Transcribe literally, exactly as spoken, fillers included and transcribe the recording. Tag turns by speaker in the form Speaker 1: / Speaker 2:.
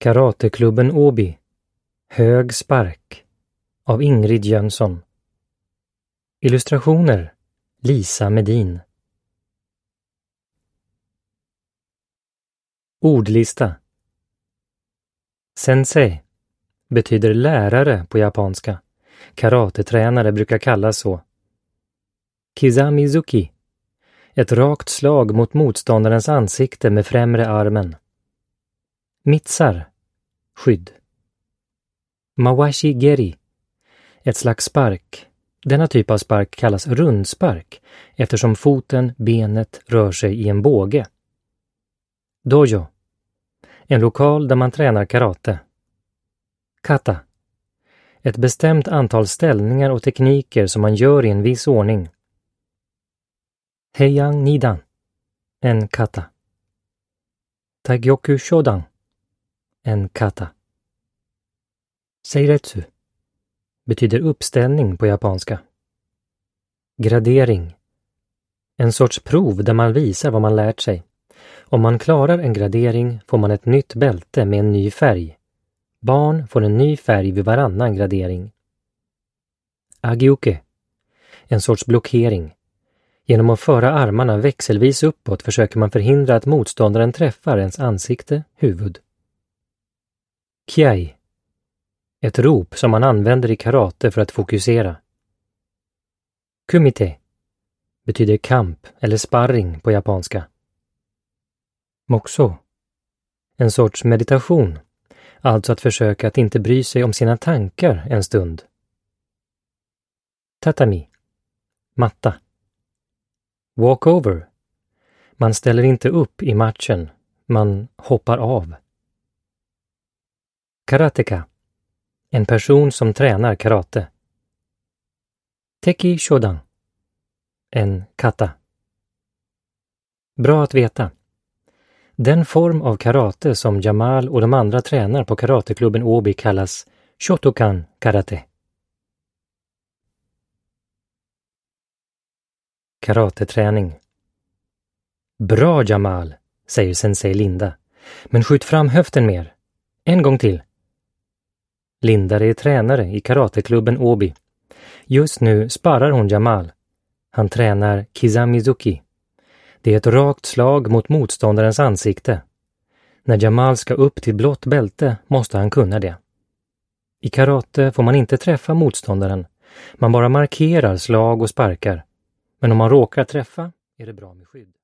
Speaker 1: Karateklubben Åby. Hög spark av Ingrid Jönsson. Illustrationer Lisa Medin. Ordlista. Sensei betyder lärare på japanska. Karatetränare brukar kallas så. Kizamizuki. Ett rakt slag mot motståndarens ansikte med främre armen. Mitsar. Skydd. Mawashi geri. Ett slags spark. Denna typ av spark kallas rundspark eftersom foten, benet rör sig i en båge. Dojo. En lokal där man tränar karate. Kata. Ett bestämt antal ställningar och tekniker som man gör i en viss ordning. Heian Nidan. En kata. Taigyoku Shodan. En kata. Seiretsu betyder uppställning på japanska. Gradering. En sorts prov där man visar vad man lärt sig. Om man klarar en gradering får man ett nytt bälte med en ny färg. Barn får en ny färg vid varannan gradering. Agiuke. En sorts blockering. Genom att föra armarna växelvis uppåt försöker man förhindra att motståndaren träffar ens ansikte, huvud. Kiai. Ett rop som man använder i karate för att fokusera. Kumite betyder kamp eller sparring på japanska. Mokuso. En sorts meditation, alltså att försöka att inte bry sig om sina tankar en stund. Tatami. Matta. Walkover. Man ställer inte upp i matchen, man hoppar av. Karateka. En person som tränar karate. Teki Shodan. En kata. Bra att veta. Den form av karate som Jamal och de andra tränar på karateklubben Åby kallas Shotokan karate. Karateträning. Bra Jamal, säger sensei Linda. Men skjut fram höften mer. En gång till. Linda är tränare i karateklubben Åby. Just nu sparrar hon Jamal. Han tränar Kizamizuki. Det är ett rakt slag mot motståndarens ansikte. När Jamal ska upp till blått bälte måste han kunna det. I karate får man inte träffa motståndaren. Man bara markerar slag och sparkar. Men om man råkar träffa är det bra med skydd.